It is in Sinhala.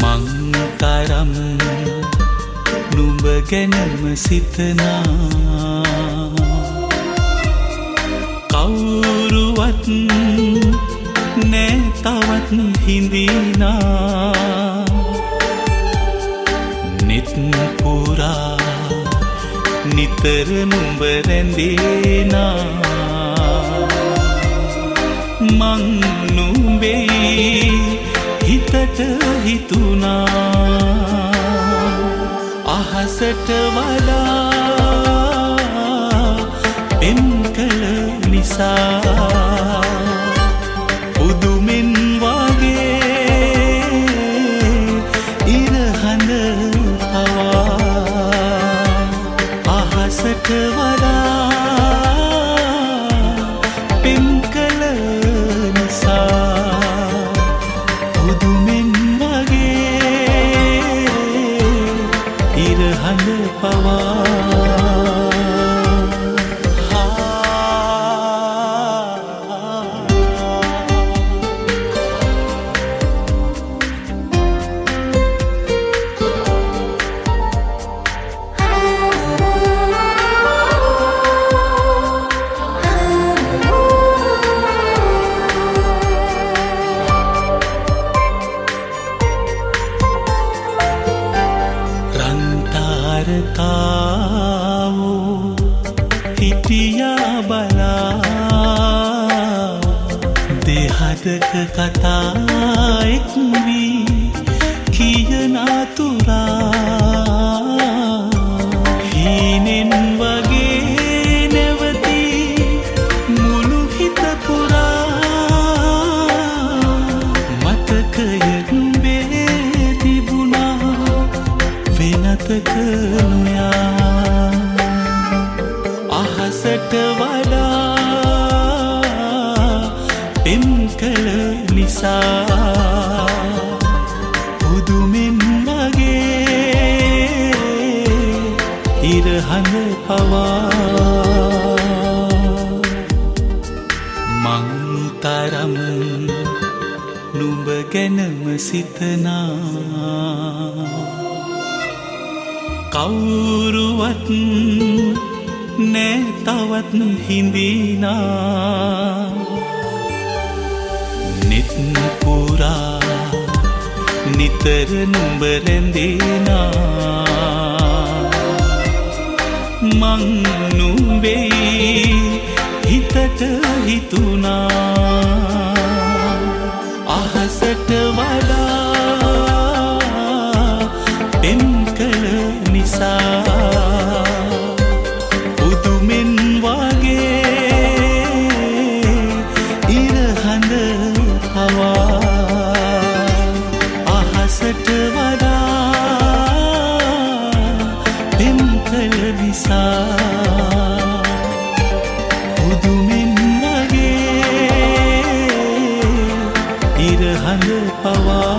මං තරම් නුඹ ගැනම සිතනා කවුරුවත් නෑ තවත් හිඳිනා නිත් පුරා නිතර නුඹ රැඳෙනා මං නුඹේ හිතට හිතුනා අහසට වඩා පෙම් කළ නිසා උදුමින් වගේ ඉරහඳ පවා අහසට වඩා පෙම් කළ නිසා උදුමින් වගේ ඉරහඳ පවා රන්තාරකාවෝ හිටියා බලා දෙහදක කතා එක් වී කියන අතුරා හීනෙන් වගේ නැවති මුළු හිත පුරා මතකය නුඹේ තිබුණා වෙනතක නොයා අහසට වඩා පෙම් කළ නිසා උදුමින් වගේ ඉරහඳ පවා මං තරම් නුඹ ගැනම සිතනා කවුරුවත් නෑ තවත් හිඳිනා නිත් පුරා නිතර නුඹ රැඳෙනා මං නුඹේ හිතට හිතුනා අහසට වඩා පෙම් කළ නිසා උදුමින් වගේ ඉරහඳ පවා අහසට වඩා පෙම් කළ නිසා උදුමින් වගේ ඉරහඳ පවා